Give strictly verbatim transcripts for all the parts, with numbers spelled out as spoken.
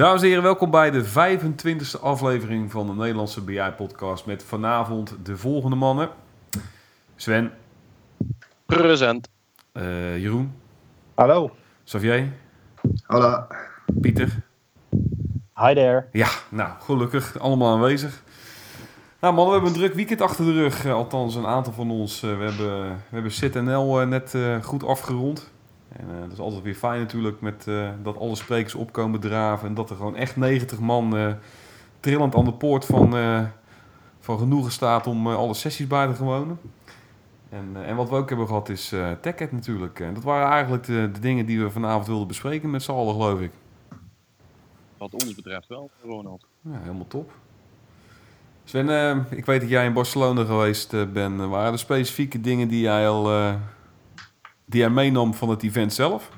Dames en heren, welkom bij de vijfentwintigste aflevering van de Nederlandse B I-podcast met vanavond de volgende mannen. Sven. Present. Uh, Jeroen. Hallo. Xavier. Hallo. Pieter. Hi there. Ja, nou, gelukkig. Allemaal aanwezig. Nou mannen, we hebben een druk weekend achter de rug. Uh, althans, een aantal van ons. Uh, we hebben, we hebben C T N L uh, net uh, goed afgerond. En uh, dat is altijd weer fijn natuurlijk met, uh, dat alle sprekers opkomen draven. En dat er gewoon echt negentig man uh, trillend aan de poort van, uh, van genoegen staat om uh, alle sessies bij te gewonen. En, uh, en wat we ook hebben gehad is uh, TechEd natuurlijk. En dat waren eigenlijk de, de dingen die we vanavond wilden bespreken met z'n allen, geloof ik. Wat ons betreft wel, Ronald. Ja, helemaal top. Sven, uh, ik weet dat jij in Barcelona geweest uh, bent. Uh, waren er specifieke dingen die jij al uh, die jij meenam van het event zelf?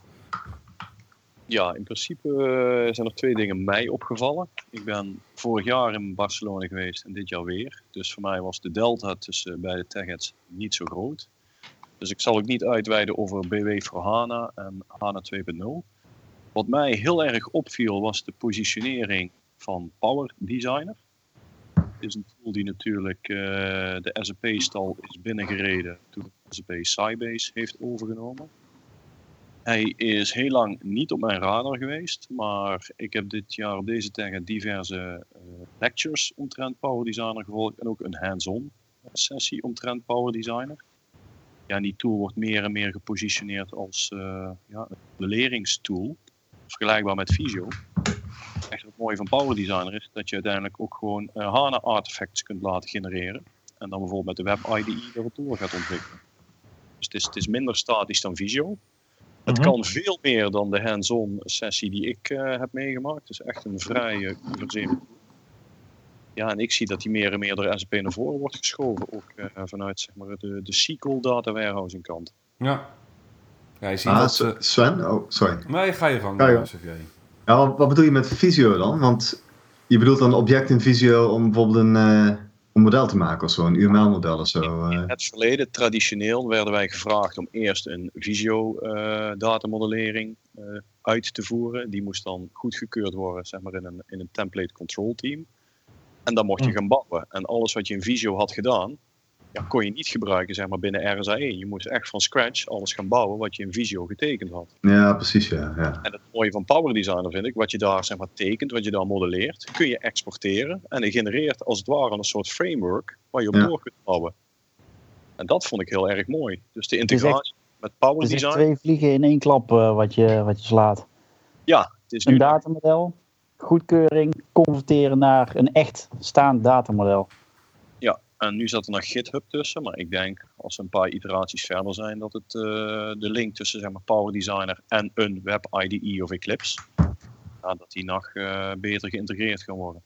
Ja, in principe uh, zijn er twee dingen mij opgevallen. Ik ben vorig jaar in Barcelona geweest en dit jaar weer. Dus voor mij was de delta tussen beide TechEds niet zo groot. Dus ik zal ook niet uitweiden over B W voor HANA en HANA twee punt nul. Wat mij heel erg opviel was de positionering van Power Designer. Het is een tool die natuurlijk uh, de S A P-stal is binnengereden toen de S A P Sybase heeft overgenomen. Hij is heel lang niet op mijn radar geweest, maar ik heb dit jaar op deze TechEd diverse uh, lectures omtrent Power Designer gevolgd en ook een hands-on sessie omtrent Power Designer. Ja, en die tool wordt meer en meer gepositioneerd als uh, ja, een modelleringstool, vergelijkbaar met Visio. Echt het mooie van Power Designer is dat je uiteindelijk ook gewoon uh, HANA artifacts kunt laten genereren en dan bijvoorbeeld met de Web I D E er door gaat ontwikkelen. Dus het is, het is minder statisch dan Visio. Het Mm-hmm. kan veel meer dan de hands-on sessie die ik uh, heb meegemaakt. Het is echt een vrij uh, universele. Ja, en ik zie dat die meer en meer door S A P naar voren wordt geschoven. Ook uh, vanuit zeg maar, de, de S Q L data warehousing kant. Ja. Ja, je ziet ah, dat... Uh... Sven? Oh, sorry. Nee, ga je gang. Ga je. Ja, wat, wat bedoel je met Visio dan? Want je bedoelt dan een object in Visio om bijvoorbeeld een, uh, een model te maken of zo, een U M L-model of zo. Uh. In het verleden, traditioneel, werden wij gevraagd om eerst een Visio-datamodellering uh, uh, uit te voeren. Die moest dan goedgekeurd worden zeg maar, in, een, in een template control team. En dan mocht je gaan bouwen. En alles wat je in Visio had gedaan, ja, kon je niet gebruiken zeg maar, binnen R S A één. Je moest echt van scratch alles gaan bouwen wat je in Visio getekend had. Ja, precies, ja. ja. En het mooie van Power Designer vind ik, wat je daar zeg maar, tekent, wat je daar modelleert, kun je exporteren. En het genereert als het ware een soort framework waar je op ja. door kunt bouwen. En dat vond ik heel erg mooi. Dus de integratie echt, met Power het is Design. Twee vliegen in één klap uh, wat, je, wat je slaat. Ja, het is een nu datamodel, goedkeuring, converteren naar een echt staand datamodel. Ja, en nu zat er nog GitHub tussen, maar ik denk als we een paar iteraties verder zijn dat het uh, de link tussen zeg maar, Power Designer en een Web I D E of Eclipse, ja, dat die nog uh, beter geïntegreerd gaan worden.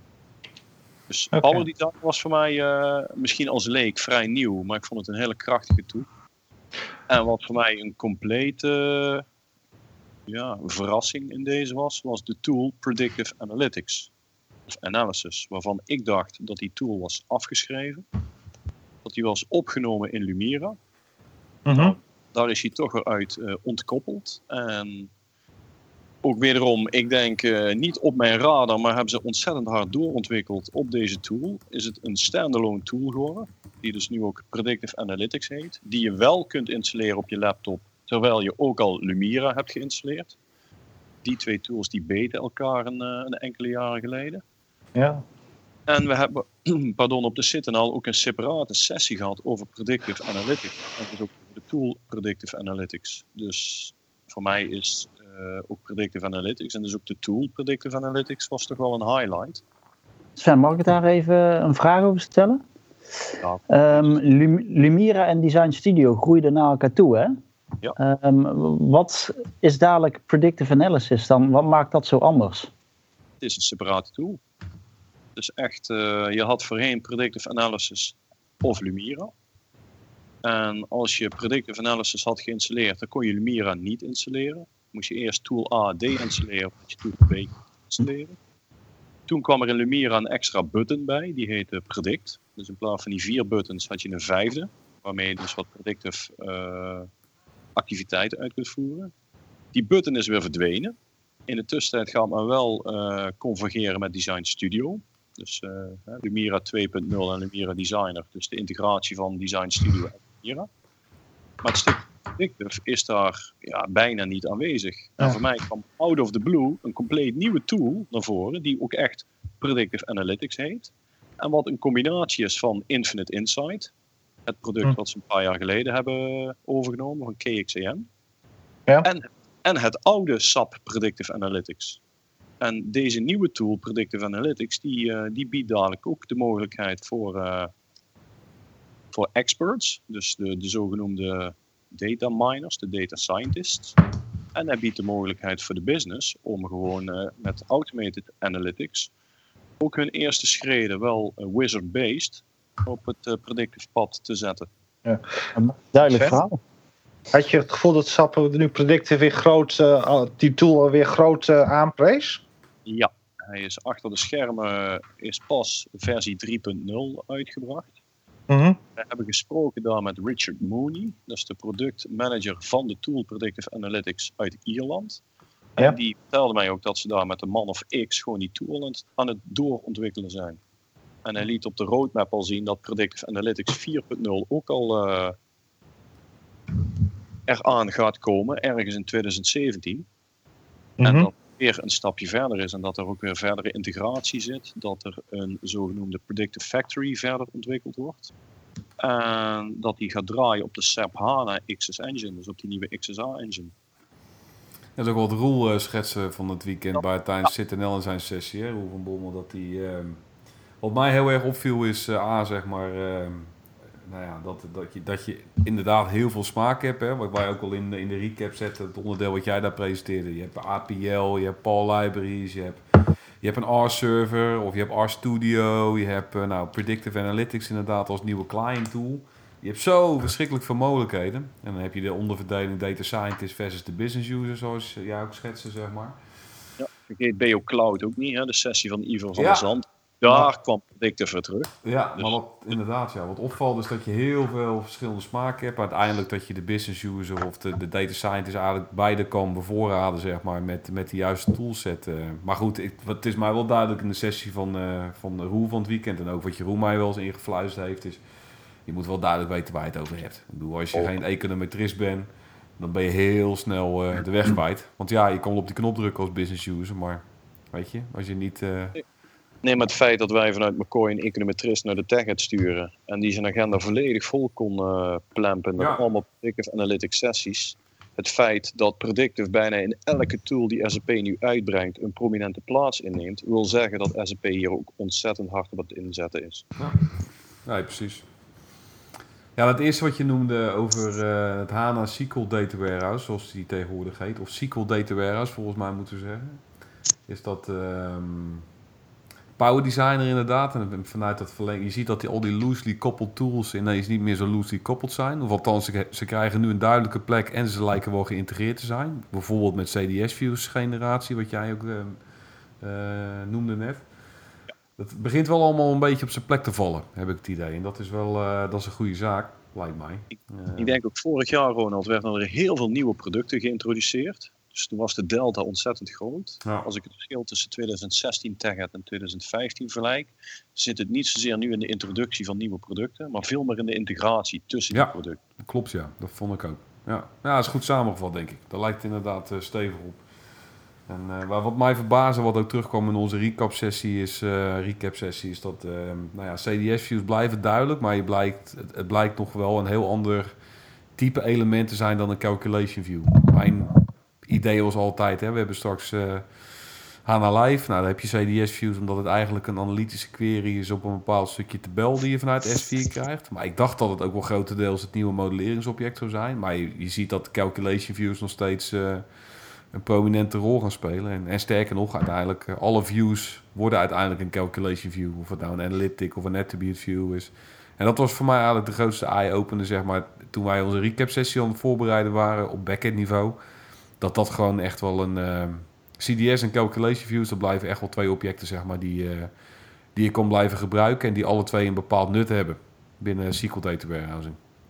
Dus okay. Power Designer was voor mij uh, misschien als leek vrij nieuw, maar ik vond het een hele krachtige tool. En wat voor mij een complete uh, ja, verrassing in deze was, was de tool Predictive Analytics. Of Analysis, waarvan ik dacht dat die tool was afgeschreven. Dat die was opgenomen in Lumira. Mm-hmm. Nou, daar is hij toch weer uit uh, ontkoppeld. En ook wederom, ik denk uh, niet op mijn radar, maar hebben ze ontzettend hard doorontwikkeld op deze tool. Is het een standalone tool geworden, die dus nu ook Predictive Analytics heet. Die je wel kunt installeren op je laptop, terwijl je ook al Lumira hebt geïnstalleerd. Die twee tools die beten elkaar een, een enkele jaren geleden. Ja. En we hebben pardon, op de C T N L ook een separate sessie gehad over Predictive Analytics. En dus ook de tool Predictive Analytics. Dus voor mij is uh, ook Predictive Analytics en dus ook de tool Predictive Analytics was toch wel een highlight. Sven, mag ik daar even een vraag over stellen? Ja. Um, Lumira en Design Studio groeiden naar elkaar toe, hè? Ja. Um, wat is dadelijk Predictive Analysis dan? Wat maakt dat zo anders? Het is een separate tool. Dus echt, uh, je had voorheen Predictive Analysis of Lumira. En als je Predictive Analysis had geïnstalleerd, dan kon je Lumira niet installeren. Moest je eerst tool A deinstalleren, of je tool B installeren. Toen kwam er in Lumira een extra button bij, die heette Predict. Dus in plaats van die vier buttons had je een vijfde, waarmee je dus wat predictive uh, activiteiten uit kunt voeren. Die button is weer verdwenen. In de tussentijd gaat men wel uh, convergeren met Design Studio. Dus uh, Lumira twee punt nul en Lumira Designer. Dus de integratie van Design Studio en Lumira. Maar het stuk predictive is daar ja, bijna niet aanwezig. Ja. En voor mij kwam out of the blue een compleet nieuwe tool naar voren. Die ook echt Predictive Analytics heet. En wat een combinatie is van Infinite Insight. Het product hm. wat ze een paar jaar geleden hebben overgenomen van K X A M. Ja. En, en het oude S A P Predictive Analytics. En deze nieuwe tool, Predictive Analytics, die, uh, die biedt dadelijk ook de mogelijkheid voor, uh, voor experts. Dus de, de zogenoemde data miners, de data scientists. En hij biedt de mogelijkheid voor de business om gewoon uh, met automated analytics ook hun eerste schreden wel uh, wizard-based op het uh, predictive pad te zetten. Ja. Duidelijk verhaal. Had je het gevoel dat S A P nu predictive weer groot, uh, die tool weer groot uh, aanprees? Ja, hij is achter de schermen is pas versie drie punt nul uitgebracht. Mm-hmm. We hebben gesproken daar met Richard Mooney, dat is de productmanager van de tool Predictive Analytics uit Ierland. Ja. En die vertelde mij ook dat ze daar met een man of X gewoon die tool aan het, aan het doorontwikkelen zijn. En hij liet op de roadmap al zien dat Predictive Analytics vier punt nul ook al uh, eraan gaat komen, ergens in twintig zeventien. Mm-hmm. En dat weer een stapje verder is en dat er ook weer verdere integratie zit. Dat er een zogenoemde Predictive Factory verder ontwikkeld wordt. En dat die gaat draaien op de S A P HANA X S Engine, dus op die nieuwe X S A Engine. Dat is ook wat Roel uh, schetsen van het weekend bij tijdens C T N L in zijn sessie, hè? Roel van Bommel. Dat die, uh, wat mij heel erg opviel is uh, A, zeg maar, uh, nou ja, dat, dat, je, dat je inderdaad heel veel smaak hebt. Hè? Wat wij ook al in, in de recap zetten, het onderdeel wat jij daar presenteerde. Je hebt A P L, je hebt P A L libraries, je hebt, je hebt een R-server of je hebt RStudio. Je hebt uh, nou, Predictive Analytics inderdaad als nieuwe client tool. Je hebt zo verschrikkelijk veel mogelijkheden. En dan heb je de onderverdeling data scientist versus de business user, zoals jij ook schetste, zeg maar. Ja, vergeet B O Cloud ook niet, hè? De sessie van Ivo van ja. der Zand. Daar maar, kwam Predictive weer terug. Ja, dus. maar wat, inderdaad, ja, wat opvalt is dat je heel veel verschillende smaken hebt. Uiteindelijk dat je de business user of de, de data scientist eigenlijk beide kan bevoorraden, zeg maar, met, met de juiste toolset. Uh. Maar goed, ik, het is mij wel duidelijk in de sessie van, uh, van Roel van het weekend en ook wat Jeroen mij wel eens ingefluisterd heeft, is je moet wel duidelijk weten waar je het over hebt. Ik bedoel, als je oh. geen econometrist bent, dan ben je heel snel uh, de weg kwijt. Want ja, je kan wel op die knop drukken als business user, maar weet je, als je niet... Uh... Nee, maar het feit dat wij vanuit McCoy een econometrist naar de TechEd sturen en die zijn agenda volledig vol kon uh, plempen met ja. allemaal predictive analytics sessies. Het feit dat predictive bijna in elke tool die S A P nu uitbrengt een prominente plaats inneemt, wil zeggen dat S A P hier ook ontzettend hard op het inzetten is. Ja, nee, precies. Ja, het eerste wat je noemde over uh, het HANA S Q L Data Warehouse, zoals die tegenwoordig heet, of S Q L Data Warehouse volgens mij moeten we zeggen, is dat um, Power Designer inderdaad. En vanuit dat verlenging, je ziet dat die, al die loosely coupled tools ineens niet meer zo loosely coupled zijn. Of althans, ze, ze krijgen nu een duidelijke plek en ze lijken wel geïntegreerd te zijn. Bijvoorbeeld met C D S Views generatie, wat jij ook uh, uh, noemde net. Het begint wel allemaal een beetje op zijn plek te vallen, heb ik het idee. En dat is wel uh, dat is een goede zaak, lijkt mij. Ik, uh, ik denk ook vorig jaar, Ronald, werden er heel veel nieuwe producten geïntroduceerd. Dus toen was de delta ontzettend groot. Ja. Als ik het verschil tussen twintig zestien TechEd en twintig vijftien vergelijk, zit het niet zozeer nu in de introductie van nieuwe producten, maar veel meer in de integratie tussen ja, die producten. Klopt, ja. Dat vond ik ook. Ja, ja, dat is goed samengevat, denk ik. Dat lijkt inderdaad uh, stevig op. En uh, wat mij verbaasde, wat ook terugkwam in onze recap-sessie, is, uh, recap-sessie, is dat uh, nou ja, C D S-views blijven duidelijk, maar je blijkt, het, het blijkt nog wel een heel ander type element te zijn dan een calculation view. Mijn idee was altijd, hè, we hebben straks uh, HANA Live, nou, dan heb je C D S-views omdat het eigenlijk een analytische query is op een bepaald stukje tabel die je vanuit S vier krijgt. Maar ik dacht dat het ook wel grotendeels het nieuwe modelleringsobject zou zijn, maar je, je ziet dat calculation views nog steeds Uh, een prominente rol gaan spelen. En, en sterker nog, uiteindelijk, uh, alle views worden uiteindelijk een calculation view. Of het nou een analytic of een attribute view is. En dat was voor mij eigenlijk de grootste eye-opener, zeg maar, toen wij onze recap-sessie aan het voorbereiden waren op backend niveau. Dat dat gewoon echt wel een uh, C D S en calculation views, dat blijven echt wel twee objecten, zeg maar, die, uh, die je kan blijven gebruiken en die alle twee een bepaald nut hebben binnen S Q L Data Warehousing.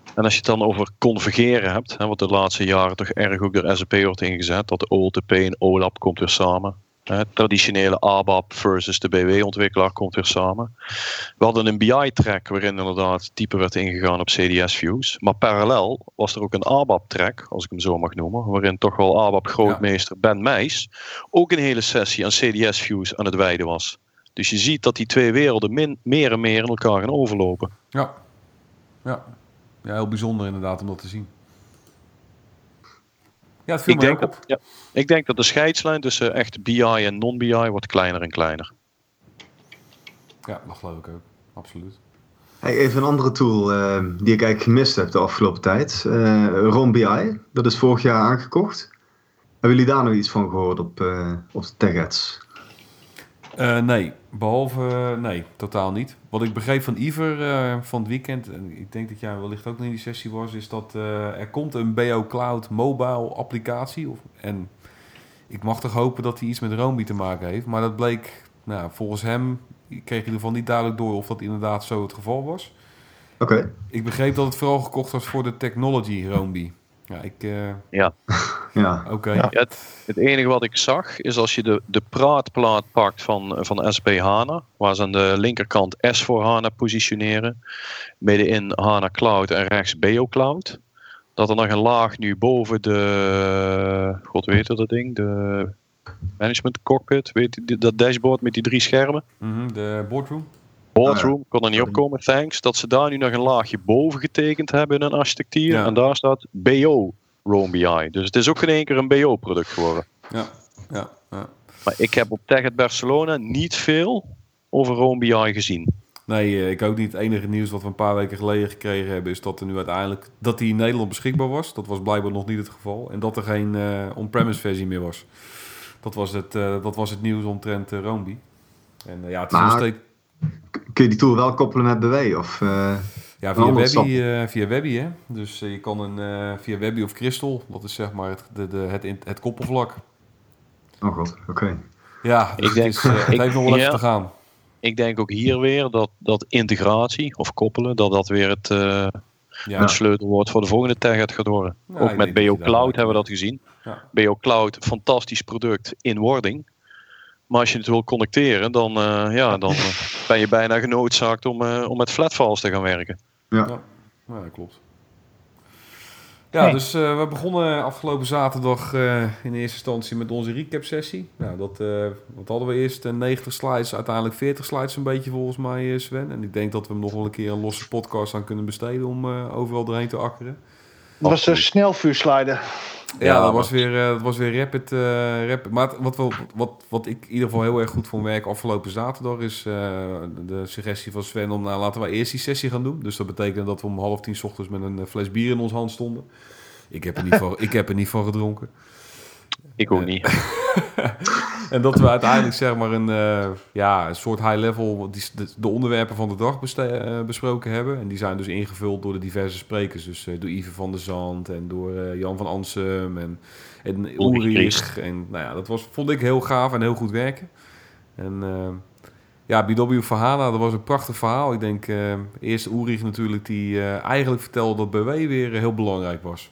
En als je het dan over convergeren hebt, hè, wat de laatste jaren toch erg ook door S A P wordt ingezet, dat de O L T P en O L A P komt weer samen. Hè, traditionele A B A P versus de B W-ontwikkelaar komt weer samen. We hadden een B I-track waarin inderdaad type werd ingegaan op C D S-views. Maar parallel was er ook een A B A P-track, als ik hem zo mag noemen, waarin toch wel A B A P-grootmeester ja. Ben Meijs ook een hele sessie aan C D S-views aan het wijden was. Dus je ziet dat die twee werelden min, meer en meer in elkaar gaan overlopen. Ja. Ja. Ja, heel bijzonder inderdaad om dat te zien. Ja, het viel ik me denk ook op. Dat, ja, ik denk dat de scheidslijn tussen echt B I en non-B I wordt kleiner en kleiner. Ja, dat geloof ik ook. Absoluut. Hey, even een andere tool uh, die ik eigenlijk gemist heb de afgelopen tijd. Uh, Rom B I, dat is vorig jaar aangekocht. Hebben jullie daar nog iets van gehoord op, uh, op de TechEds? Uh, nee, behalve... Uh, nee, totaal niet. Wat ik begreep van Iver uh, van het weekend... en ik denk dat jij wellicht ook nog in die sessie was... is dat uh, er komt een B O Cloud mobile applicatie. Of, en ik mag toch hopen dat hij iets met Roamby te maken heeft. Maar dat bleek... Nou, volgens hem kreeg je in ieder geval niet duidelijk door... of dat inderdaad zo het geval was. Oké. Okay. Ik begreep dat het vooral gekocht was voor de technology Roamby. Ja, ik... Uh... Ja. ja. Oké. Okay. Ja, het, het enige wat ik zag is als je de, de praatplaat pakt van, van S P HANA, waar ze aan de linkerkant S voor HANA positioneren, middenin HANA Cloud en rechts B O Cloud, dat er nog een laag nu boven de, god weet dat ding, de management cockpit, weet je, dat dashboard met die drie schermen. Mm-hmm, de boardroom. Boardroom, kon er niet opkomen, thanks. Dat ze daar nu nog een laagje boven getekend hebben in een architectuur. Ja. En daar staat B O Roam B I. Dus het is ook in één keer een B O-product geworden. Ja, ja, ja. Maar ik heb op TechEd Barcelona niet veel over Roam B I gezien. Nee, ik ook niet. Het enige nieuws wat we een paar weken geleden gekregen hebben... is dat er nu uiteindelijk... dat die in Nederland beschikbaar was. Dat was blijkbaar nog niet het geval. En dat er geen uh, on-premise versie meer was. Dat was het, uh, dat was het nieuws omtrent uh, Roamby. En uh, ja, het is maar... nog steeds... Kun je die tool wel koppelen met B W? Of, uh, ja, via Webby, uh, via Webby, hè. Dus uh, je kan een, uh, via Webby of Crystal, dat is zeg maar het, de, de, het, het koppelvlak. Oh god, oké. Okay. Ja, dus ik denk, het, is, uh, het ik, heeft nog wel ja, even te gaan. Ik denk ook hier weer dat, dat integratie of koppelen, dat dat weer het, uh, ja. het sleutelwoord voor de volgende TechEd gaat worden. Ja, ook met B O Cloud hebben we dat gezien. Ja. B O Cloud, fantastisch product in wording. Maar als je het wil connecteren, dan, uh, ja, dan uh, ben je bijna genoodzaakt om, uh, om met flatfiles te gaan werken. Ja, ja. ja dat klopt. Ja, nee. dus uh, we begonnen afgelopen zaterdag uh, in eerste instantie met onze recap sessie. Nou, dat, uh, wat hadden we eerst? Uh, negentig slides, uiteindelijk veertig slides een beetje volgens mij, Sven. En ik denk dat we hem nog wel een keer een losse podcast aan kunnen besteden om uh, overal doorheen te akkeren. Dat was een snelvuurslider. Ja, ja, dat was weer, uh, dat was weer rapid. Uh, rapid. Maar wat, wat, wat, wat ik in ieder geval heel erg goed vond werken afgelopen zaterdag is uh, de suggestie van Sven om nou, laten we eerst die sessie gaan doen. Dus dat betekent dat we om half tien 's ochtends met een fles bier in ons hand stonden. Ik heb er niet van, ik heb er niet van gedronken. Ik ook niet. En dat we uiteindelijk zeg maar een, uh, ja, een soort high level die, de, de onderwerpen van de dag beste, uh, besproken hebben. En die zijn dus ingevuld door de diverse sprekers. Dus uh, door Yves van der Zand en door uh, Jan van Ansem en, en Ulrich. En nou ja, dat was, vond ik heel gaaf en heel goed werken. En uh, ja, B W voor HANA, dat was een prachtig verhaal. Ik denk uh, eerst Ulrich natuurlijk die uh, eigenlijk vertelde dat B W weer uh, heel belangrijk was.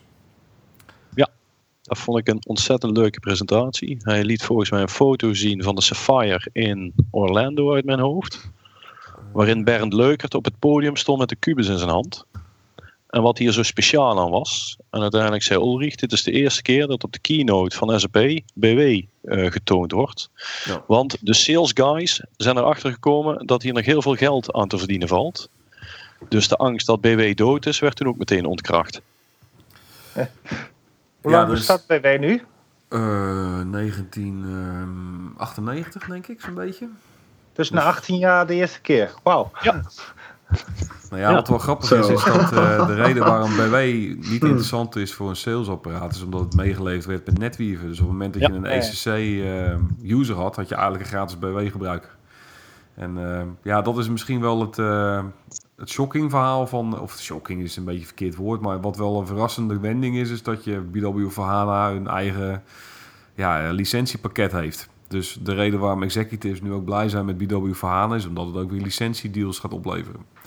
Dat vond ik een ontzettend leuke presentatie. Hij liet volgens mij een foto zien van de Sapphire in Orlando uit mijn hoofd. Waarin Bernd Leukert op het podium stond met de kubus in zijn hand. En wat hier zo speciaal aan was. En uiteindelijk zei Ulrich, dit is de eerste keer dat op de keynote van S A P B W uh, getoond wordt. Ja. Want de sales guys zijn erachter gekomen dat hier nog heel veel geld aan te verdienen valt. Dus de angst dat B W dood is, werd toen ook meteen ontkracht. Eh. Hoe lang ja, dus, bestaat B W nu? Uh, negentien achtennegentig denk ik, zo'n beetje. Dus na achttien jaar de eerste keer. Wauw. Ja. Nou ja, ja, wat wel grappig Zo. is, is dat uh, de reden waarom B W niet interessant is voor een salesapparaat, is omdat het meegeleverd werd met NetWeaver. Dus op het moment dat ja. je een E C C-user uh, had, had je eigenlijk een gratis B W-gebruiker. En uh, ja, dat is misschien wel het... Uh, Het shocking verhaal van, of shocking is een beetje een verkeerd woord, maar wat wel een verrassende wending is, is dat je B W voor HANA hun eigen ja, licentiepakket heeft. Dus de reden waarom executives nu ook blij zijn met B W voor HANA is omdat het ook weer licentiedeals gaat opleveren.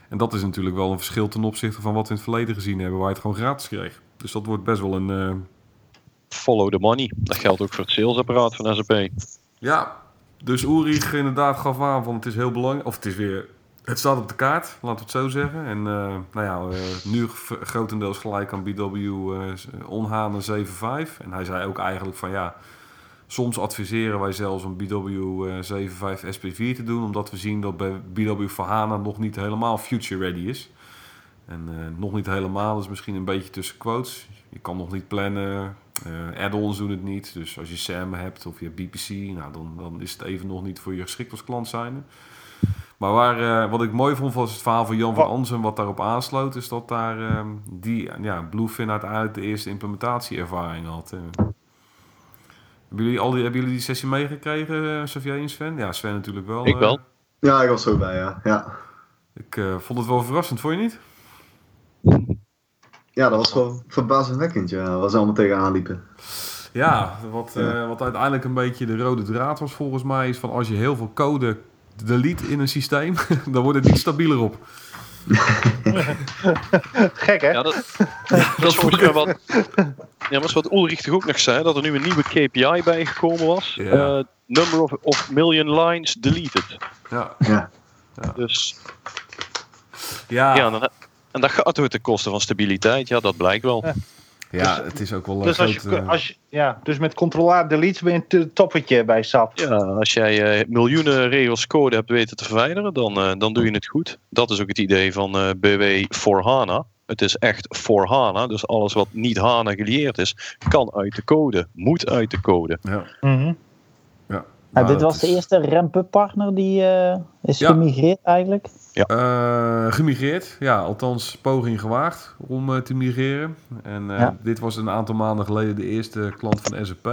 En dat is natuurlijk wel een verschil ten opzichte van wat we in het verleden gezien hebben, waar je het gewoon gratis kreeg. Dus dat wordt best wel een... Uh... Follow the money. Dat geldt ook voor het salesapparaat van S A P. Ja, dus Ulrich inderdaad gaf aan van het is heel belangrijk, of het is weer... Het staat op de kaart, laten we het zo zeggen. En uh, nou ja, uh, nu g- grotendeels gelijk aan B W uh, Onhana zeven vijf. En hij zei ook eigenlijk van ja, soms adviseren wij zelfs om B W uh, zeven vijf S P vier te doen, omdat we zien dat bij B W voor HANA nog niet helemaal future ready is. En uh, nog niet helemaal, is misschien een beetje tussen quotes. Je kan nog niet plannen, uh, add-ons doen het niet. Dus als je SAM hebt of je hebt B P C, nou, dan, dan is het even nog niet voor je geschikt als klant zijnde. Maar waar, uh, wat ik mooi vond was het verhaal van Jan van Ansen, wat daarop aansloot, is dat daar uh, die ja, Bluefin uiteindelijk de eerste implementatieervaring had. Uh. Hebben, jullie al die, hebben jullie die sessie meegekregen, uh, Xavier en Sven? Ja, Sven natuurlijk wel. Ik wel. Uh, Ja, ik was er ook bij, ja. ja. Ik uh, vond het wel verrassend, vond je niet? Ja, dat was wel verbazingwekkend, ja, waar ze allemaal tegenaan liepen. Ja, wat, uh, wat uiteindelijk een beetje de rode draad was volgens mij, is van als je heel veel code delete in een systeem, dan wordt het niet stabieler op. Gek, hè? Ja, dat, dat is volgens mij wat... Ja, maar is wat Ulrich toch ook nog zei, dat er nu een nieuwe K P I bijgekomen was. Ja. Uh, number of, of million lines deleted. Ja. Ja. Ja. Dus... Ja. Ja, dan, en dat gaat ook ten koste van stabiliteit. Ja, dat blijkt wel. Ja. Ja, het is ook wel een Dus, als groot, je, uh, als je, ja, dus met Ctrl-A delete ben je een toppetje bij S A P. Ja, als jij uh, miljoenen regels code hebt weten te verwijderen, dan, uh, dan doe je het goed. Dat is ook het idee van uh, B W voor HANA. Het is echt voor HANA, dus alles wat niet HANA gelieerd is, kan uit de code, moet uit de code. ja. Mm-hmm. Ja. Ja, Nou, dit dat was de is, eerste ramp-up partner die uh, is Ja. gemigreerd eigenlijk. Uh, gemigreerd, ja, althans poging gewaagd om uh, te migreren. En uh, Ja. dit was een aantal maanden geleden de eerste klant van S A P.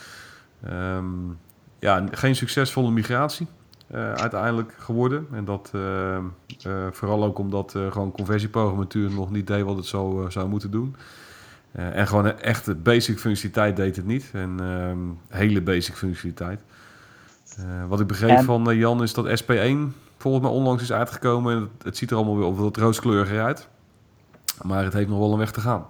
Um, ja, geen succesvolle migratie uh, uiteindelijk geworden. En dat uh, uh, vooral ook omdat uh, gewoon conversieprogrammatuur nog niet deed wat het zou, uh, zou moeten doen. Uh, en gewoon een echte basic functionaliteit deed het niet. En um, hele basic functionaliteit. Uh, wat ik begreep En... van uh, Jan is dat S P één volgens mij onlangs is uitgekomen. En het, het ziet er allemaal weer op wat rooskleuriger uit. Maar het heeft nog wel een weg te gaan.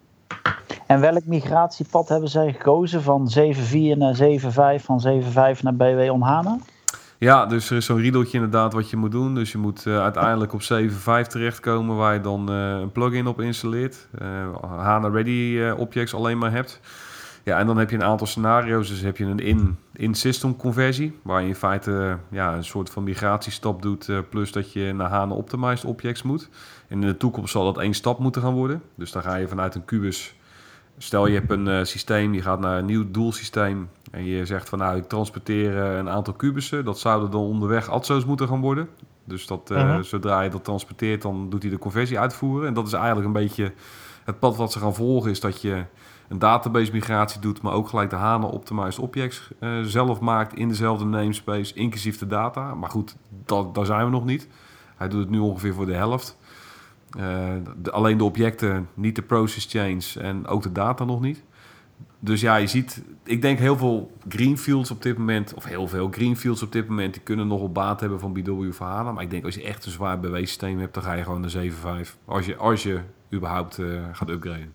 En welk migratiepad hebben zij gekozen? Van zeven vier naar zeven vijf, van zeven vijf naar B W Onhana? Ja, dus er is zo'n riedeltje inderdaad wat je moet doen. Dus je moet uh, uiteindelijk op zeven vijf terechtkomen waar je dan uh, een plugin op installeert. Uh, HANA Ready uh, objects alleen maar hebt. Ja, en dan heb je een aantal scenario's. Dus heb je een in, in-system conversie, waar je in feite uh, ja, een soort van migratiestap doet, uh, plus dat je naar HANA Optimized objects moet. En in de toekomst zal dat één stap moeten gaan worden. Dus dan ga je vanuit een kubus. Stel je hebt een uh, systeem, je gaat naar een nieuw doelsysteem en je zegt van nou ik transporteer uh, een aantal kubussen. Dat zouden dan onderweg A T S O's moeten gaan worden. Dus dat, uh, uh-huh. zodra je dat transporteert, dan doet hij de conversie uitvoeren. En dat is eigenlijk een beetje het pad wat ze gaan volgen, is dat je een database migratie doet, maar ook gelijk de HANA Optimized Objects uh, zelf maakt in dezelfde namespace, inclusief de data. Maar goed, dat, daar zijn we nog niet. Hij doet het nu ongeveer voor de helft. Uh, de, alleen de objecten, niet de process chains en ook de data nog niet. Dus ja, je ziet, ik denk heel veel greenfields op dit moment, of heel veel greenfields op dit moment, die kunnen nog wel baat hebben van B W voor HANA. Maar ik denk als je echt een zwaar B W-systeem hebt, dan ga je gewoon naar zeven vijf. Als je, als je überhaupt uh, gaat upgraden.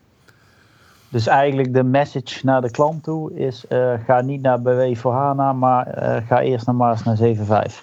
Dus eigenlijk de message naar de klant toe is, uh, ga niet naar B W voor HANA, maar uh, ga eerst nog maar eens naar zeven vijf.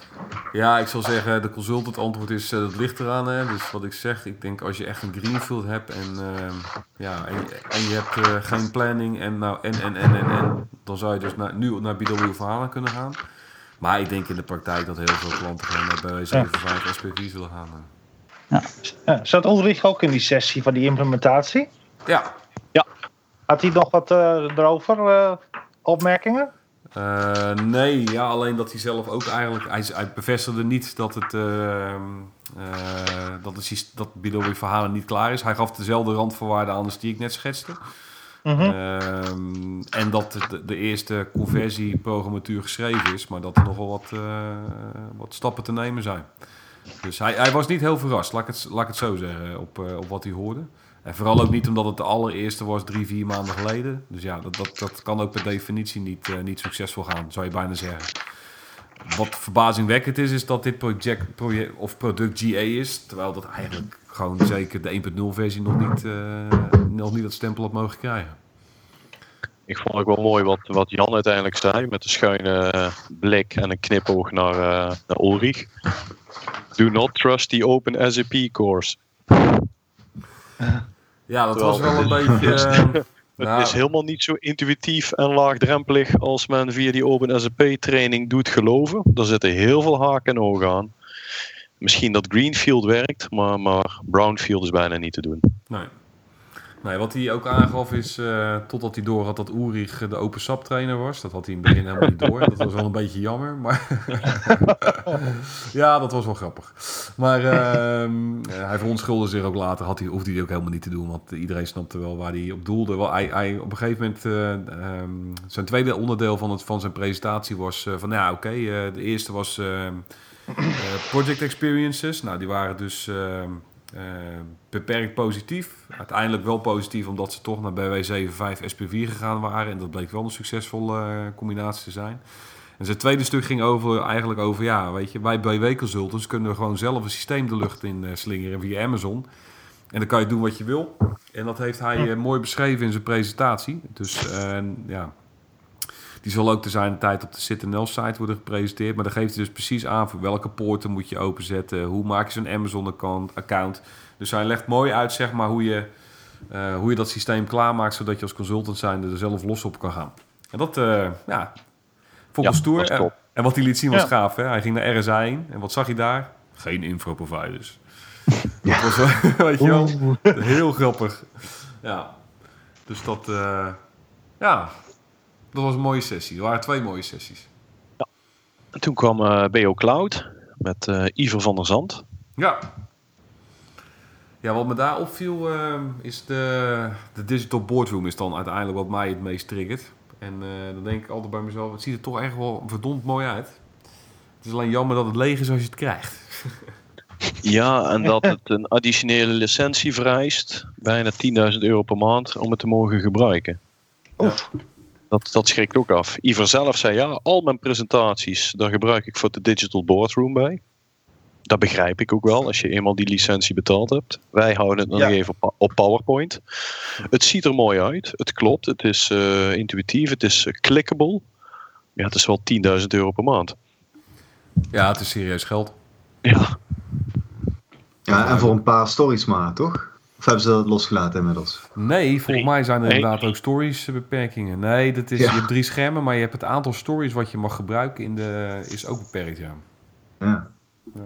Ja, ik zal zeggen, de consultant antwoord is, uh, dat ligt eraan. Hè. Dus wat ik zeg, ik denk als je echt een greenfield hebt en, uh, ja, en, en je hebt uh, geen planning en, nou, en, en, en, en, en, dan zou je dus naar, nu naar B W voor HANA kunnen gaan. Maar ik denk in de praktijk dat heel veel klanten gewoon naar B W zeven vijf ja. S P vier zullen gaan. Ja. Ja, zat Ulrich ook in die sessie van die implementatie? Ja. Ja. Had hij nog wat uh, erover, uh, opmerkingen? Uh, nee, ja, alleen dat hij zelf ook eigenlijk... Hij, hij bevestigde niet dat het... Uh, uh, dat, het dat B W voor HANA niet klaar is. Hij gaf dezelfde randvoorwaarden aan als die ik net schetste. Mm-hmm. Uh, en dat de, de eerste conversieprogrammatuur geschreven is, maar dat er nog wel wat, uh, wat stappen te nemen zijn. Dus hij, hij was niet heel verrast, laat ik het, laat ik het zo zeggen, op, uh, op wat hij hoorde. En vooral ook niet omdat het de allereerste was drie, vier maanden geleden. Dus ja, dat, dat, dat kan ook per definitie niet, uh, niet succesvol gaan, zou je bijna zeggen. wat verbazingwekkend is, is dat dit project, project of product G A is. Terwijl dat eigenlijk gewoon zeker de één punt nul versie nog niet, uh, nog niet dat stempel had mogen krijgen. Ik vond ook wel mooi wat, wat Jan uiteindelijk zei. Met een schuine uh, blik en een knipoog naar, uh, naar Ulrich. Do not trust the open S A P course. Ja, dat Terwijl, was wel een beetje... Uh, het nou, is helemaal niet zo intuïtief en laagdrempelig als men via die open S A P training doet geloven. Daar zitten heel veel haken en ogen aan. Misschien dat Greenfield werkt, maar, maar Brownfield is bijna niet te doen. Nee. Nee, wat hij ook aangaf is, uh, totdat hij door had dat Ulrich de open S A P trainer was. Dat had hij in het begin helemaal niet door. Dat was wel een beetje jammer. Maar ja, dat was wel grappig. Maar uh, hij verontschuldigde zich ook later. Had hij, hoefde hij ook helemaal niet te doen. Want iedereen snapte wel waar hij op doelde. Wel, hij, hij, op een gegeven moment, uh, um, zijn tweede onderdeel van, het, van zijn presentatie was uh, van, ja, oké. Okay, uh, de eerste was uh, uh, project experiences. Nou, die waren dus... Uh, Uh, beperkt positief. Uiteindelijk wel positief omdat ze toch naar B W zeven vijf S P vier gegaan waren. En dat bleek wel een succesvolle uh, combinatie te zijn. En zijn tweede stuk ging over, eigenlijk over, ja, weet je, wij B W Consultants kunnen gewoon zelf een systeem de lucht in uh, slingeren via Amazon. En dan kan je doen wat je wil. En dat heeft hij uh, mooi beschreven in zijn presentatie. Dus uh, ja... Die zal ook te zijn tijd op de C N L-site worden gepresenteerd. Maar dan geeft hij dus precies aan voor welke poorten moet je openzetten. Hoe maak je zo'n Amazon-account. Dus hij legt mooi uit, zeg maar, hoe je, uh, hoe je dat systeem klaarmaakt, zodat je als consultant zijnde er zelf los op kan gaan. En dat, uh, ja, vond ik ja, stoer. En, en wat hij liet zien was ja. gaaf. Hè? Hij ging naar R S A heen. En wat zag hij daar? Geen infoproviders. Ja. Dat was wel, weet je wel, heel grappig. Ja, dus dat, uh, ja... Dat was een mooie sessie. Er waren twee mooie sessies. Ja. En toen kwam uh, B O Cloud met uh, Iver van der Zand. Ja. Ja, wat me daar opviel uh, is de, de Digital Boardroom is dan uiteindelijk wat mij het meest triggert. En uh, dan denk ik altijd bij mezelf, het ziet er toch echt wel verdomd mooi uit. Het is alleen jammer dat het leeg is als je het krijgt. Ja, en dat het een additionele licentie vereist. Bijna tienduizend euro per maand om het te mogen gebruiken. Ja. Dat, dat schrikt ook af. Iver zelf zei, ja, al mijn presentaties, daar gebruik ik voor de Digital Boardroom bij. Dat begrijp ik ook wel, als je eenmaal die licentie betaald hebt. Wij houden het nog ja. even op, op PowerPoint. Het ziet er mooi uit, het klopt, het is uh, intuïtief, het is uh, clickable. Ja, het is wel tienduizend euro per maand. Ja, het is serieus geld. Ja. Ja, en voor een paar stories maar, toch? Of hebben ze dat losgelaten inmiddels? Nee, volgens mij zijn er inderdaad ook stories beperkingen. Nee, dat is, ja. je hebt drie schermen, maar je hebt het aantal stories wat je mag gebruiken in de, is ook beperkt, ja. Ja. Ja,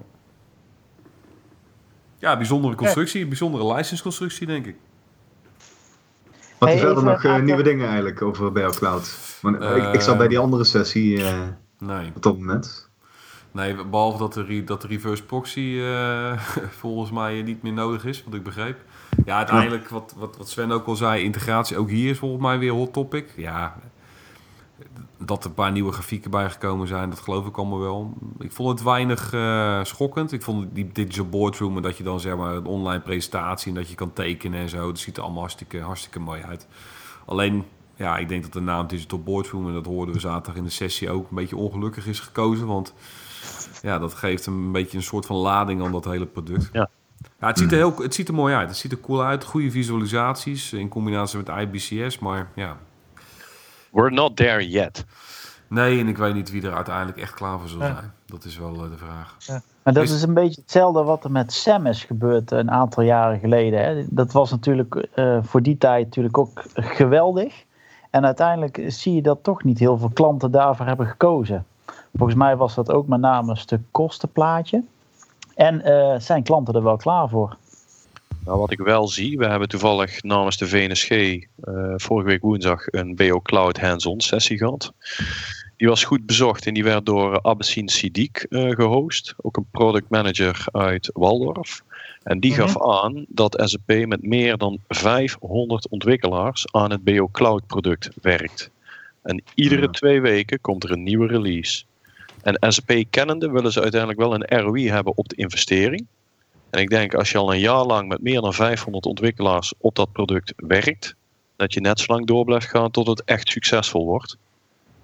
ja bijzondere constructie, bijzondere license-constructie, denk ik. Wat hey, er verder nog uh, nieuwe dingen eigenlijk over B O Cloud? Want, uh, ik, ik zat bij die andere sessie uh, nee. op dat moment. Nee, behalve dat de, re, dat de reverse proxy uh, volgens mij niet meer nodig is, wat ik begreep. Ja, uiteindelijk, ja. Wat, wat, wat Sven ook al zei, integratie ook hier is volgens mij weer hot topic. Ja, dat er een paar nieuwe grafieken bijgekomen zijn, dat geloof ik allemaal wel. Ik vond het weinig uh, schokkend. Ik vond die digital boardroom en dat je dan zeg maar een online presentatie en dat je kan tekenen en zo. Dat ziet er allemaal hartstikke, hartstikke mooi uit. Alleen, ja, ik denk dat de naam digital boardroom, en dat hoorden we zaterdag in de sessie ook, een beetje ongelukkig is gekozen, want ja, dat geeft een beetje een soort van lading aan dat hele product. Ja. Ja, het, ziet er heel, het ziet er mooi uit. Het ziet er cool uit. Goede visualisaties in combinatie met I B C S, maar ja. We're not there yet. Nee, en ik weet niet wie er uiteindelijk echt klaar voor zal zijn. Ja. Dat is wel uh, de vraag. Ja. Maar dat is... is een beetje hetzelfde wat er met S A M is gebeurd een aantal jaren geleden. Hè. Dat was natuurlijk uh, voor die tijd natuurlijk ook geweldig. En uiteindelijk zie je dat toch niet heel veel klanten daarvoor hebben gekozen. Volgens mij was dat ook met name een stuk kostenplaatje. En uh, zijn klanten er wel klaar voor? Nou, wat ik wel zie, we hebben toevallig namens de V N S G uh, vorige week woensdag een B O Cloud hands-on sessie gehad. Die was goed bezocht en die werd door Abessin Siddiq uh, gehost. Ook een product manager uit Waldorf. En die mm-hmm. gaf aan dat S A P met meer dan vijfhonderd ontwikkelaars aan het B O Cloud product werkt. En iedere mm. twee weken komt er een nieuwe release. En S A P kennende willen ze uiteindelijk wel een R O I hebben op de investering. En ik denk als je al een jaar lang met meer dan vijfhonderd ontwikkelaars op dat product werkt, dat je net zo lang door blijft gaan tot het echt succesvol wordt.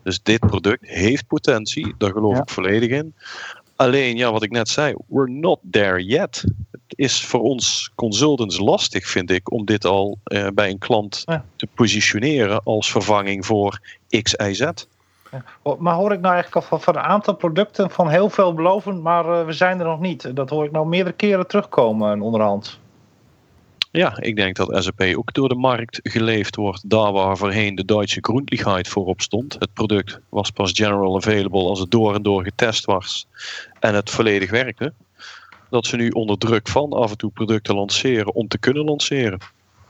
Dus dit product heeft potentie, daar geloof Ja. ik volledig in. Alleen, ja, wat ik net zei, we're not there yet. Het is voor ons consultants lastig, vind ik, om dit al uh, bij een klant Ja. te positioneren als vervanging voor X, Y, Z. Maar hoor ik nou eigenlijk al van, van een aantal producten van heel veelbelovend, maar uh, we zijn er nog niet. Dat hoor ik nou meerdere keren terugkomen onderhand. Ja, ik denk dat S A P ook door de markt geleefd wordt. Daar waar voorheen de Duitse Grundlichkeit voorop stond. Het product was pas general available als het door en door getest was. En het volledig werkte. Dat ze nu onder druk van af en toe producten lanceren om te kunnen lanceren.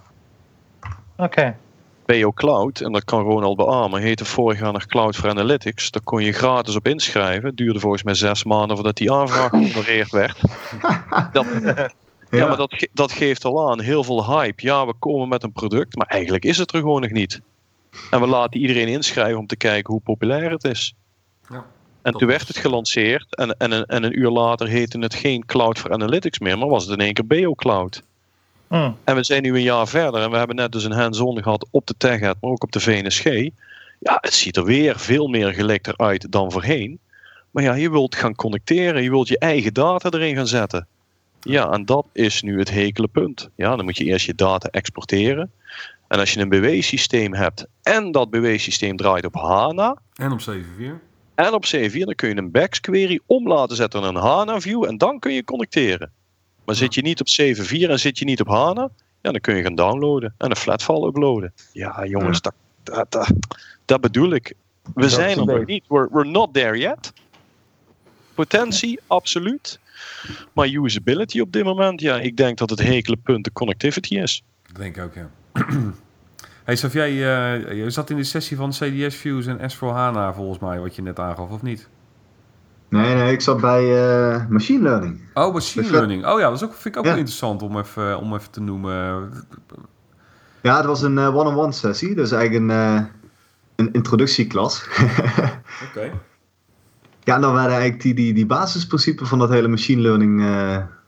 Oké. Okay. B O Cloud, en dat kan Ronald beamen, heette voorganger Cloud for Analytics. Daar kon je gratis op inschrijven. Het duurde volgens mij zes maanden voordat die aanvraag gehonoreerd werd. Dat... Ja, ja, maar dat, ge- dat geeft al aan. Heel veel hype. Ja, we komen met een product, maar eigenlijk is het er gewoon nog niet. En we laten iedereen inschrijven om te kijken hoe populair het is. Ja, en toen werd het gelanceerd en, en, en een uur later heette het geen Cloud for Analytics meer, maar was het in één keer B O Cloud. Mm. En we zijn nu een jaar verder en we hebben net dus een hands-on gehad op de TechEd, maar ook op de V N S G. Ja, het ziet er weer veel meer gelikter uit dan voorheen. Maar ja, je wilt gaan connecteren, je wilt je eigen data erin gaan zetten. Ja, en dat is nu het hekele punt. Ja, dan moet je eerst je data exporteren. En als je een B W-systeem hebt en dat B W-systeem draait op HANA... En op zeven vier. En op zeven vier, dan kun je een BAX query om laten zetten naar een HANA-view en dan kun je connecteren. Maar zit je niet op zeven vier en zit je niet op HANA, ja, dan kun je gaan downloaden en een flatfile uploaden. Ja, jongens, dat, dat, dat, dat bedoel ik. We dat zijn er nog niet. We're, we're not there yet. Potentie, absoluut. Maar usability op dit moment, ja, ik denk dat het hekele punt de connectivity is. Dat denk ik ook, ja. Hey, Saf, jij uh, je zat in de sessie van C D S Views en S vier HANA volgens mij, wat je net aangaf, of niet? Nee, nee, ik zat bij uh, machine learning. Oh, machine dus learning. Oh ja, dat is ook, vind ik ook ja. wel interessant om even, om even te noemen. Ja, het was een uh, one-on-one sessie, dus eigenlijk een, uh, een introductieklas. Oké. Okay. Ja, en dan werden eigenlijk die, die, die basisprincipes van dat hele machine learning, uh,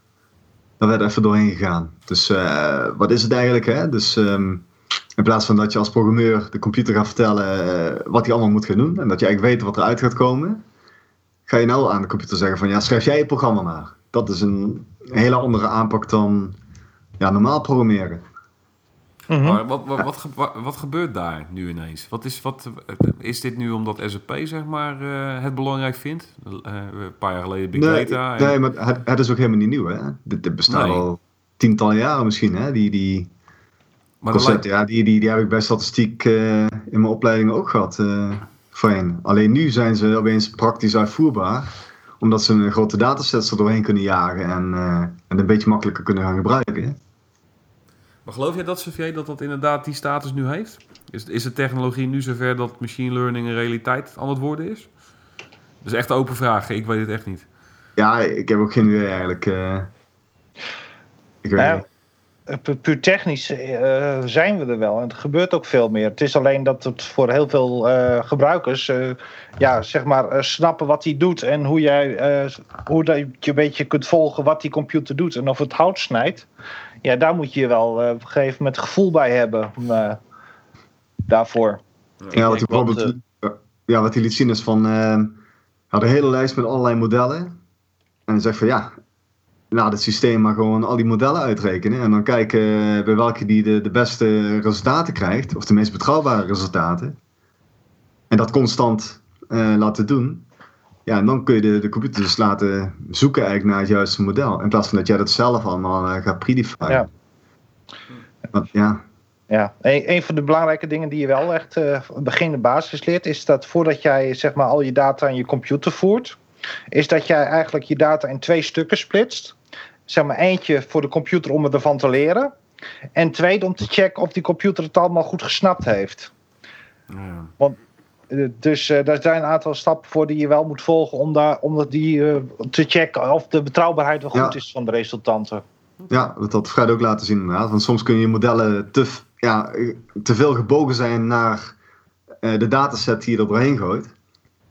daar werden even doorheen gegaan. Dus uh, wat is het eigenlijk, hè? Dus um, in plaats van dat je als programmeur de computer gaat vertellen uh, wat hij allemaal moet gaan doen, en dat je eigenlijk weet wat eruit gaat komen, ga je nou aan de computer zeggen van, ja, schrijf jij je programma maar. Dat is een hele andere aanpak dan ja, normaal programmeren. Mm-hmm. Maar wat, wat, wat, wat, wat gebeurt daar nu ineens? Wat is, wat, is dit nu omdat S A P zeg maar, uh, het belangrijk vindt? Uh, een paar jaar geleden Big nee, Data. En... Nee, maar het, het is ook helemaal niet nieuw. Hè? Dit, dit bestaat nee. al tientallen jaren misschien. Hè? Die, die maar concepten, lijkt... ja, die, die, die heb ik bij statistiek uh, in mijn opleiding ook gehad. Uh, voorheen. Alleen nu zijn ze opeens praktisch uitvoerbaar. Omdat ze een grote datasets er doorheen kunnen jagen. En, uh, en een beetje makkelijker kunnen gaan gebruiken. Hè? Maar geloof jij dat, Xavier, dat dat inderdaad die status nu heeft? Is, is de technologie nu zover dat machine learning een realiteit aan het worden is? Dat is echt een open vraag. Ik weet het echt niet. Ja, ik heb ook geen idee eigenlijk. Uh, ik weet nou, niet. Puur technisch uh, zijn we er wel. En het gebeurt ook veel meer. Het is alleen dat het voor heel veel uh, gebruikers... Uh, ja, zeg maar, uh, snappen wat hij doet. En hoe, jij, uh, hoe dat je een beetje kunt volgen wat die computer doet. En of het hout snijdt. Ja, daar moet je wel uh, op een gegeven moment gevoel bij hebben. Uh, daarvoor. Ja, wat hij bijvoorbeeld... Uh, ja, wat hij liet zien is van... Uh, had een hele lijst met allerlei modellen. En hij zegt van ja... Laat het systeem maar gewoon al die modellen uitrekenen. En dan kijken uh, bij welke die de, de beste resultaten krijgt. Of de meest betrouwbare resultaten. En dat constant uh, laten doen. Ja, en dan kun je de, de computer dus laten zoeken eigenlijk naar het juiste model. In plaats van dat jij dat zelf allemaal uh, gaat predefinen. Ja. Want, ja. Ja, een, een van de belangrijke dingen die je wel echt uh, begin de basis leert... is dat voordat jij zeg maar, al je data aan je computer voert... is dat jij eigenlijk je data in twee stukken splitst. Zeg maar eentje voor de computer om ervan te leren. En tweede om te checken of die computer het allemaal goed gesnapt heeft. Ja. Want, dus uh, daar zijn een aantal stappen voor die je wel moet volgen... om, daar, om dat die, uh, te checken of de betrouwbaarheid wel goed ja. is van de resultanten. Ja, dat had Fred ook laten zien inderdaad. Want soms kun je modellen te, ja, te veel gebogen zijn naar uh, de dataset die je er doorheen gooit.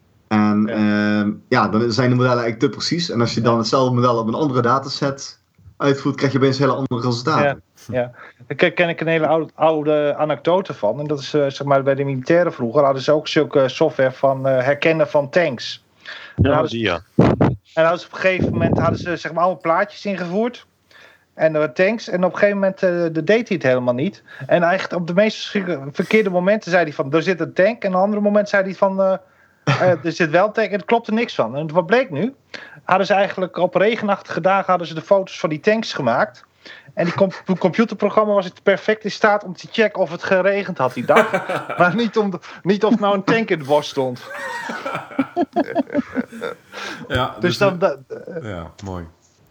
En ja. Uh, ja, dan zijn de modellen eigenlijk te precies. En als je dan hetzelfde model op een andere dataset uitvoert, krijg je opeens hele andere resultaten. Ja, ja. Daar ken ik een hele oude, oude anekdote van. En dat is uh, zeg maar bij de militairen vroeger hadden ze ook zulke software van uh, herkennen van tanks. Ja, zie je. En hadden ze op een gegeven moment hadden ze zeg maar allemaal plaatjes ingevoerd. En er waren tanks. En op een gegeven moment uh, deed hij het helemaal niet. En eigenlijk op de meest verkeerde momenten zei hij van er zit een tank. En op een andere moment zei hij van uh, uh, er zit wel een tank. En er klopt er niks van. En wat bleek nu? Hadden ze eigenlijk op regenachtige dagen hadden ze de foto's van die tanks gemaakt. En die com- computerprogramma was het perfect in staat om te checken of het geregend had die dag. Maar niet, om de, niet of nou een tank in het bos stond. Ja, dus, dus dan... de, uh, ja, mooi.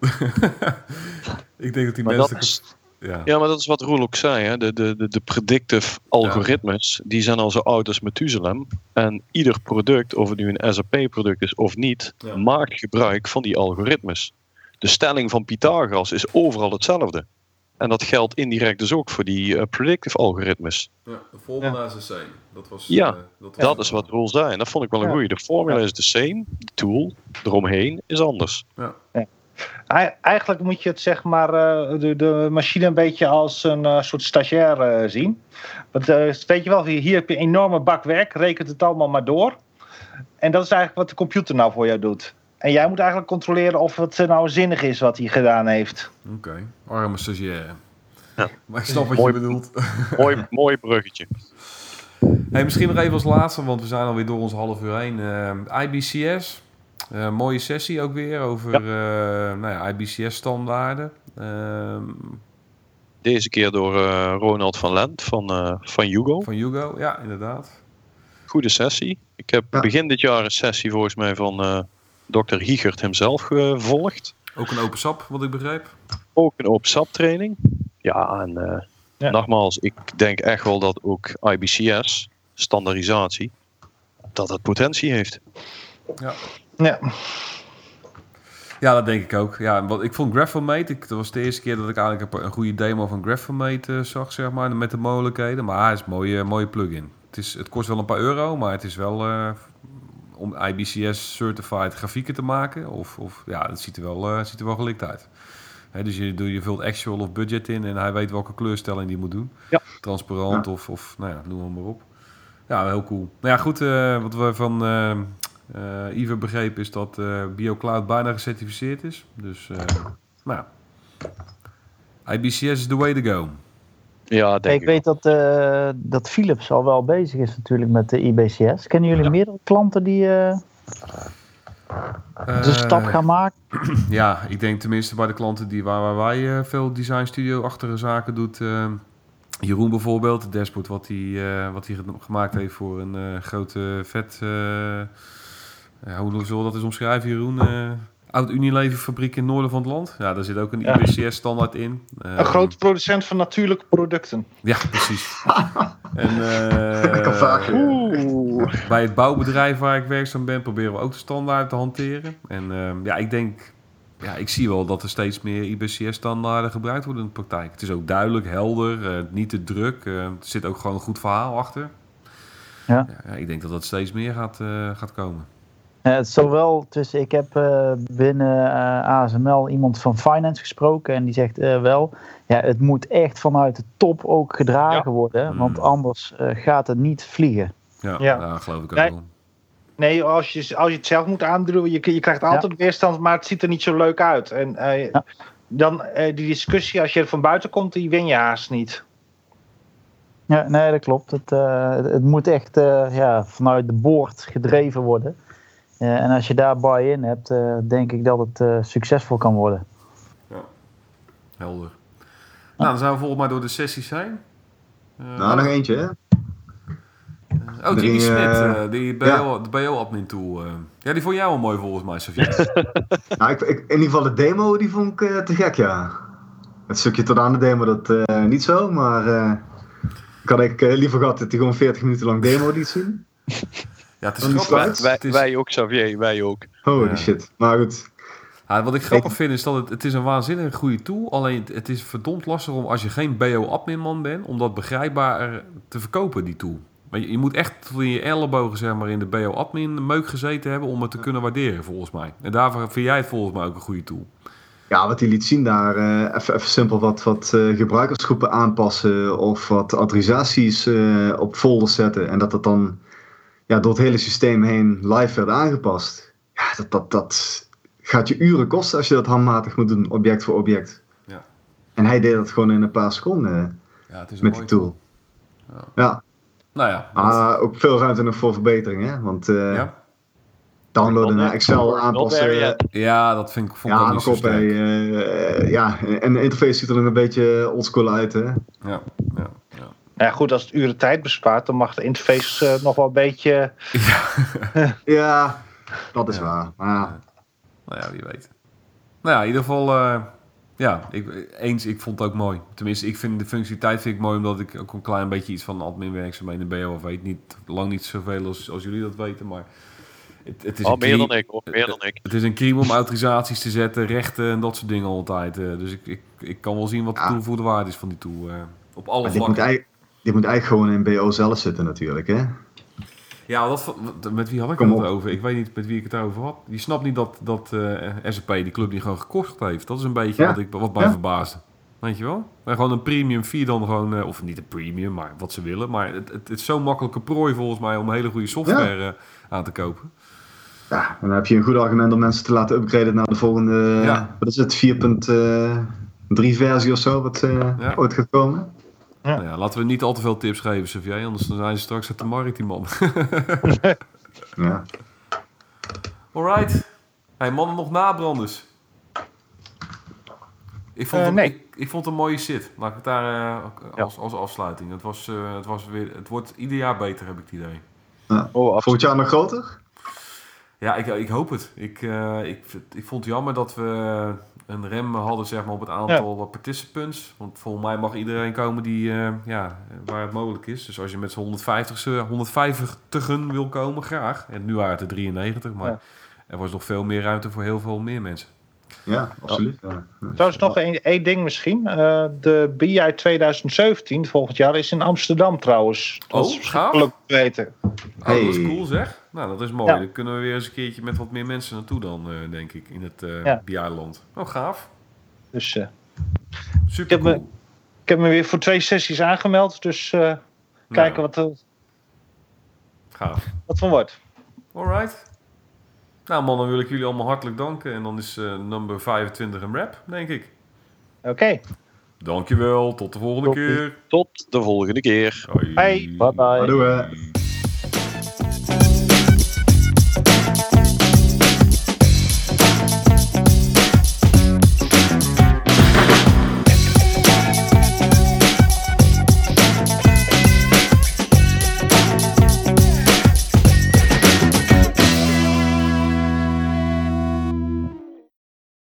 Ik denk dat die maar mensen... Dat is, ja. ja, maar dat is wat Roel ook zei. Hè? De, de, de, de predictive algoritmes, ja. die zijn al zo oud als Methuselem. En ieder product, of het nu een S A P-product is of niet, ja. maakt gebruik van die algoritmes. De stelling van Pythagoras is overal hetzelfde. En dat geldt indirect dus ook voor die uh, predictive algoritmes. Ja, de formula is the same. Dat, was, ja, uh, dat, was dat is wat Roel zei. En dat vond ik wel een ja. goeie. De formula ja. is the same. De tool eromheen is anders. Ja. Ja. Eigenlijk moet je het zeg maar uh, de, de machine een beetje als een uh, soort stagiair uh, zien. Want uh, weet je wel, hier heb je een enorme bak werk. Rekent het allemaal maar door. En dat is eigenlijk wat de computer nou voor jou doet. En jij moet eigenlijk controleren of het nou zinnig is wat hij gedaan heeft. Oké, okay. Arme stagiair. Ja. Maar ik snap wat mooi, je bedoelt. Mooi, mooi bruggetje. Hey, misschien nog even als laatste, want we zijn alweer door ons half uur heen. Uh, I B C S, uh, mooie sessie ook weer over ja. Uh, nou ja, I B C S-standaarden. Uh, Deze keer door uh, Ronald van Lent van, uh, van Hugo. Van Hugo, ja, inderdaad. Goede sessie. Ik heb ja. begin dit jaar een sessie volgens mij van... Uh, dokter Hiegert hemzelf gevolgd. Ook een open sap, wat ik begreep. Ook een open sap training. Ja, en uh, ja. nogmaals, ik denk echt wel dat ook I B C S, standaardisatie, dat het potentie heeft. Ja. Ja. Ja, dat denk ik ook. Ja, wat ik vond Graphomate, ik, dat was de eerste keer dat ik eigenlijk een goede demo van Graphomate uh, zag, zeg maar, met de mogelijkheden. Maar hij is een mooie, mooie plugin. Het, is, het kost wel een paar euro, maar het is wel... Uh, om I B C S-certified grafieken te maken. Of, of ja, het ziet er wel, uh, ziet er wel gelikt uit. He, dus je, je vult actual of budget in en hij weet welke kleurstelling die moet doen. Ja. Transparant ja. of, of nou ja, noem maar, maar op. Ja, heel cool. Nou ja, goed, uh, wat we van uh, uh, Iver begrepen is dat uh, BioCloud bijna gecertificeerd is. Dus, uh, nou ja. I B C S is the way to go. Ja, denk ik, ik weet dat, uh, dat Philips al wel bezig is natuurlijk met de I B C S. Kennen jullie ja. meerdere klanten die uh, uh, de stap gaan maken? Ja, ik denk tenminste bij de klanten die waar, waar wij uh, veel design studio-achtige zaken doet. Uh, Jeroen bijvoorbeeld, het dashboard wat hij uh, wat hij gemaakt heeft voor een uh, grote vet... Uh, uh, hoe zullen we dat eens omschrijven, Jeroen? Uh, Oud Unilever fabriek in het noorden van het land. Ja, daar zit ook een ja. I B C S-standaard in. Een um, grote producent van natuurlijke producten. Ja, precies. en, uh, kan vaak. Uh, bij het bouwbedrijf waar ik werkzaam ben, proberen we ook de standaard te hanteren. En uh, ja, ik denk... Ja, ik zie wel dat er steeds meer I B C S-standaarden gebruikt worden in de praktijk. Het is ook duidelijk, helder, uh, niet te druk. Uh, er zit ook gewoon een goed verhaal achter. Ja. Ja, ik denk dat dat steeds meer gaat, uh, gaat komen. Uh, zowel tussen, ik heb uh, binnen uh, A S M L iemand van finance gesproken en die zegt uh, wel, ja, het moet echt vanuit de top ook gedragen ja. worden, mm. want anders uh, gaat het niet vliegen. Ja, ja. Nou, geloof ik ook nee. wel. Nee, als je, als je het zelf moet aandoen, je, je krijgt altijd ja. weerstand, maar het ziet er niet zo leuk uit. En uh, ja. dan uh, die discussie, als je er van buiten komt, die win je haast niet. Ja, nee, dat klopt. Het, uh, het moet echt uh, ja, vanuit de boord gedreven worden. Uh, en als je daar buy-in hebt, uh, denk ik dat het uh, succesvol kan worden. Ja, helder. Ja. Nou, dan zijn we volgens mij door de sessies heen. Uh, nou, nog eentje, hè? Uh, oh, Jimmy Smit, uh, die B O, ja. de B O-admin tool. Uh. Ja, die vond jij wel mooi volgens mij, Sofie. nou, ik, ik, in ieder geval de demo, die vond ik uh, te gek, ja. Het stukje tot aan de demo, dat uh, niet zo, maar... Uh, ik had eigenlijk uh, liever gehad dat hij gewoon veertig minuten lang demo liet zien. Ja, het is grappig. Wij, het is... wij ook, Xavier, wij ook. Holy ja. shit, maar goed. Ja, wat ik grappig vind is dat het, het is een waanzinnig goede tool. Alleen het is verdomd lastig om als je geen B O-admin man bent, om dat begrijpbaar te verkopen, die tool. Maar je, je moet echt in je ellebogen zeg maar, in de B O-admin meuk gezeten hebben om het te kunnen waarderen, volgens mij. En daarvoor vind jij het volgens mij ook een goede tool. Ja, wat hij liet zien daar, uh, even, even simpel wat, wat uh, gebruikersgroepen aanpassen of wat autorisaties uh, op folders zetten. En dat dat dan ja, door het hele systeem heen live werd aangepast. Ja, dat, dat, dat gaat je uren kosten als je dat handmatig moet doen, object voor object. Ja. En hij deed dat gewoon in een paar seconden ja, het is met die tool. Ja. ja. Nou ja. Maar uh, ook veel ruimte nog voor verbetering, hè? Want uh, ja? downloaden naar Excel aanpassen. Ja, dat vind ik, vond ik ja, ook niet zo op, sterk. Uh, ja, en de interface ziet er nog een beetje oldschool uit, hè? Ja, ja, ja. Nou ja, goed, als het uren tijd bespaart, dan mag de interface uh, nog wel een beetje... Ja, ja dat is ja. waar. Maar ja. Nou ja, wie weet. Nou ja, in ieder geval... Uh, ja, ik, eens, ik vond het ook mooi. Tenminste, ik vind de functionaliteit vind ik mooi, omdat ik ook een klein beetje iets van adminwerkzaamheden in de B O F weet. Niet, lang niet zoveel als, als jullie dat weten, maar... Het, het is oh, een meer crime, dan ik, hoor. Meer dan ik. Het is een crime om autorisaties te zetten, rechten en dat soort dingen altijd. Uh, dus ik, ik, ik kan wel zien wat de ja. toegevoegde waarde is van die tool. Uh, op alle maar vlakken. Dit moet, eigenlijk, dit moet eigenlijk gewoon in B O zelf zitten natuurlijk, hè? Ja, dat, met wie had ik het over? Ik weet niet met wie ik het over had. Je snapt niet dat, dat uh, S P die club die gewoon gekocht heeft. Dat is een beetje ja. wat, ik, wat mij ja. verbaasde. Weet je wel? En gewoon een premium fee dan gewoon... Uh, of niet een premium, maar wat ze willen. Maar het, het, het is zo'n makkelijke prooi volgens mij om hele goede software ja. uh, aan te kopen. Ja, en dan heb je een goed argument om mensen te laten upgraden naar de volgende... Ja. Wat is het? vier punt drie versie of zo, wat uh, ja. ooit gaat komen. Ja. Nou ja, laten we niet al te veel tips geven, Xavier, anders dan zijn ze straks uit de markt, die man. ja. Alright. Hey, mannen, nog nabranders? Ik vond, uh, het, nee. ik, ik vond het een mooie sit. Laat ik het daar uh, als, ja. als afsluiting. Het, was, uh, het, was weer, het wordt ieder jaar beter, heb ik het idee. Ja. Oh, volgend jaar nog groter? Ja, ik, ik hoop het. Ik, uh, ik, ik vond het jammer dat we een rem hadden zeg maar, op het aantal ja. participants. Want volgens mij mag iedereen komen die, uh, ja, waar het mogelijk is. Dus als je met z'n honderdvijftigen wil komen, graag. En nu waren het er drieënnegentig, maar ja. er was nog veel meer ruimte voor heel veel meer mensen. Ja, absoluut. Ja. Trouwens nog één, één ding misschien. Uh, de B I twintig zeventien volgend jaar is in Amsterdam trouwens. Dat oh, is gelukkig weten. Hey. Oh, dat is cool zeg. Nou, dat is mooi. Ja. Dan kunnen we weer eens een keertje met wat meer mensen naartoe dan, uh, denk ik, in het uh, ja. B I-land. Oh, gaaf. Dus, uh, super ik heb, cool. me, ik heb me weer voor twee sessies aangemeld, dus uh, nou. kijken wat er gaaf. wat van wordt. Alright. Nou man, dan wil ik jullie allemaal hartelijk danken. En dan is uh, nummer vijfentwintig een wrap, denk ik. Oké. Okay. Dankjewel, tot de volgende tot, keer. Tot de volgende keer. Hoi. Bye. Bye bye. Doei.